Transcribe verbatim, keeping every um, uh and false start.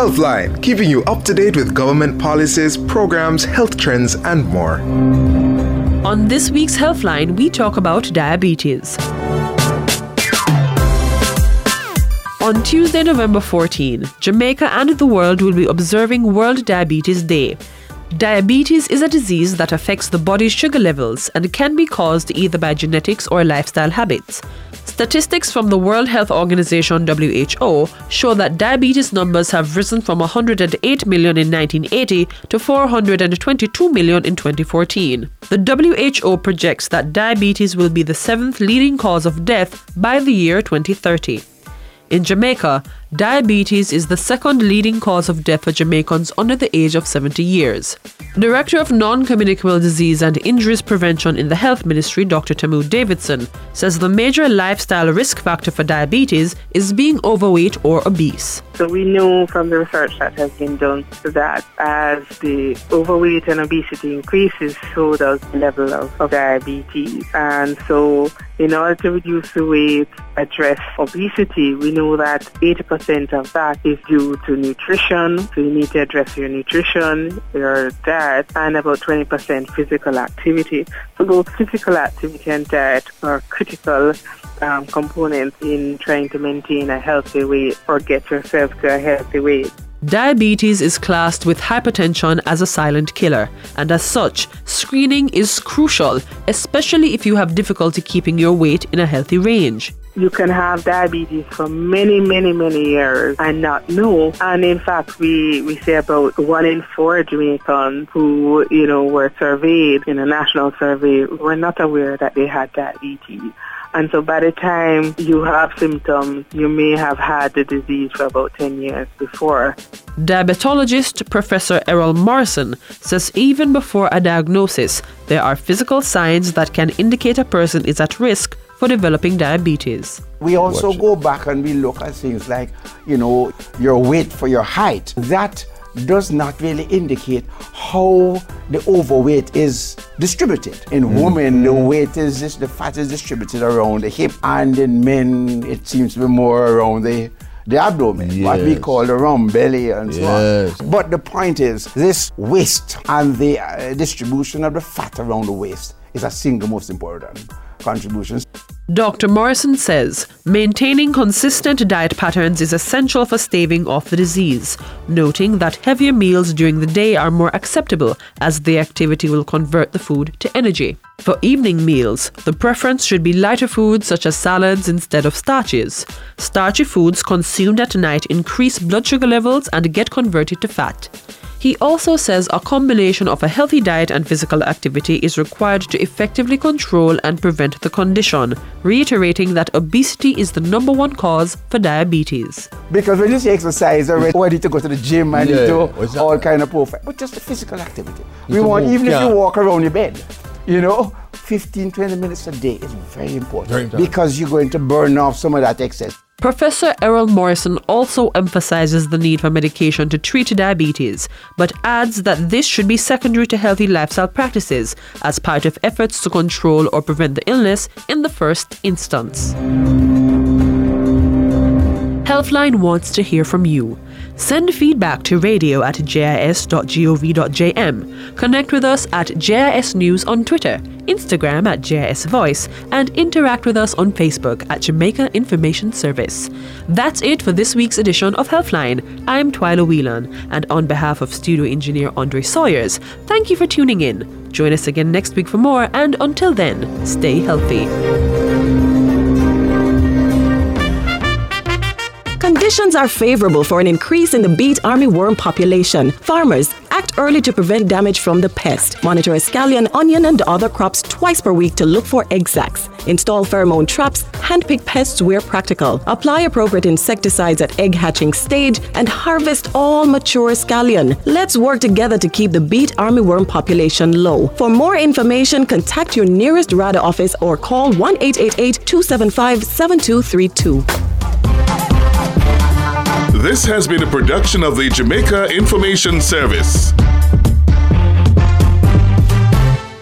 Healthline, keeping you up to date with government policies, programs, health trends, and more. On this week's Healthline, we talk about diabetes. On Tuesday, November fourteenth, Jamaica and the world will be observing World Diabetes Day. Diabetes is a disease that affects the body's sugar levels and can be caused either by genetics or lifestyle habits. Statistics from the World Health Organization W H O show that diabetes numbers have risen from one hundred eight million in nineteen eighty to four hundred twenty-two million in twenty fourteen. The W H O projects that diabetes will be the seventh leading cause of death by the year twenty thirty. In Jamaica, diabetes is the second leading cause of death for Jamaicans under the age of seventy years. Director of Non-Communicable Disease and Injuries Prevention in the Health Ministry, Doctor Tamu Davidson, says the major lifestyle risk factor for diabetes is being overweight or obese. So we know from the research that has been done that as the overweight and obesity increases, so does the level of, of diabetes. And so in order to reduce the weight, address obesity, we know that eighty percent of that is due to nutrition. So you need to address your nutrition, your diet, and about twenty percent physical activity. So both physical activity and diet are critical um, components in trying to maintain a healthy weight or get yourself to a healthy weight. Diabetes is classed with hypertension as a silent killer, and as such, screening is crucial, especially if you have difficulty keeping your weight in a healthy range. You can have diabetes for many, many, many years and not know. And in fact, we, we say about one in four Jamaicans who, you know, were surveyed in a national survey were not aware that they had diabetes. And so by the time you have symptoms, you may have had the disease for about ten years before. Diabetologist Professor Errol Morrison says even before a diagnosis, there are physical signs that can indicate a person is at risk for developing diabetes. We also go back and we look at things like, you know, your weight for your height. That does not really indicate how the overweight is distributed. In mm-hmm. women, the weight is this, the fat is distributed around the hip, and in men, it seems to be more around the the abdomen, yes. what we call the round belly and so yes. on. But the point is, this waist and the uh, distribution of the fat around the waist is a single most important contribution. Doctor Morrison says maintaining consistent diet patterns is essential for staving off the disease, noting that heavier meals during the day are more acceptable as the activity will convert the food to energy. For evening meals, the preference should be lighter foods such as salads instead of starches. Starchy foods consumed at night increase blood sugar levels and get converted to fat. He also says a combination of a healthy diet and physical activity is required to effectively control and prevent the condition, reiterating that obesity is the number one cause for diabetes. Because when you say exercise, already ready to go to the gym and yeah, do exactly. all kind of profile, but just the physical activity. You we want, move, even yeah. if you walk around your bed, you know, fifteen, twenty minutes a day is very important, very important because you're going to burn off some of that excess. Professor Errol Morrison also emphasizes the need for medication to treat diabetes, but adds that this should be secondary to healthy lifestyle practices as part of efforts to control or prevent the illness in the first instance. Healthline wants to hear from you. Send feedback to radio at j i s dot gov dot j m. Connect with us at J I S News on Twitter, Instagram at J I S Voice, and interact with us on Facebook at Jamaica Information Service. That's it for this week's edition of Healthline. I'm Twyla Whelan, and on behalf of studio engineer Andre Sawyers, thank you for tuning in. Join us again next week for more, and until then, stay healthy. Conditions are favorable for an increase in the beet armyworm population. Farmers, act early to prevent damage from the pest. Monitor scallion, onion, and other crops twice per week to look for egg sacs. Install pheromone traps, handpick pests where practical. Apply appropriate insecticides at egg hatching stage and harvest all mature scallion. Let's work together to keep the beet armyworm population low. For more information, contact your nearest RADA office or call one eight eight eight, two seven five, seven two three two. This has been a production of the Jamaica Information Service.